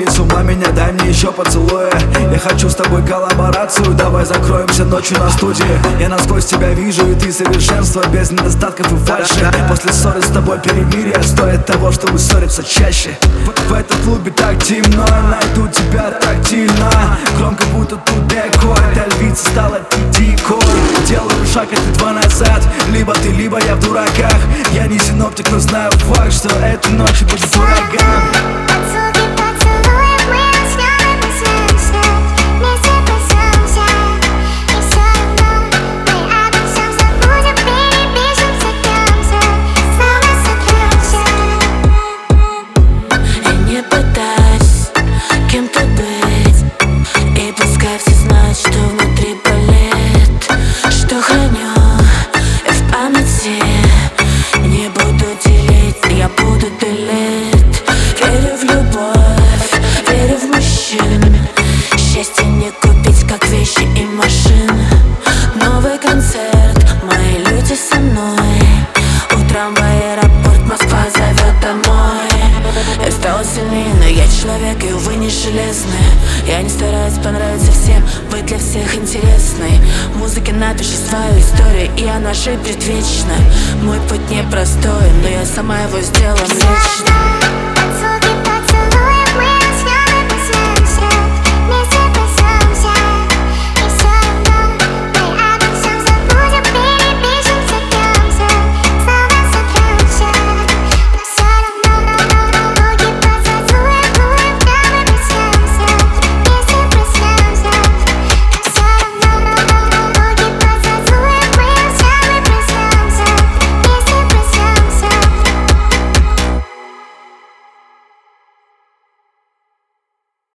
с ума меня, дай мне еще поцелуя. Я хочу с тобой коллаборацию, давай закроемся ночью на студии. Я насквозь тебя вижу, и ты совершенство, без недостатков и фальши. После ссоры с тобой перемирие стоит того, чтобы ссориться чаще. В этом клубе так темно, найду тебя тактильно. Громко, будто тут декор, эта львица стала дикой. Делаю шаг, это 2 назад, либо ты, либо я в дураках. Я не синоптик, но знаю факт, что этой ночью будет ураган. Я стала сильнее, но я человек, и увы не железная. Я не стараюсь понравиться всем, быть для всех интересной. В музыке напишу свою историю, и она жить будет вечно. Мой путь непростой, но я сама его сделала лично.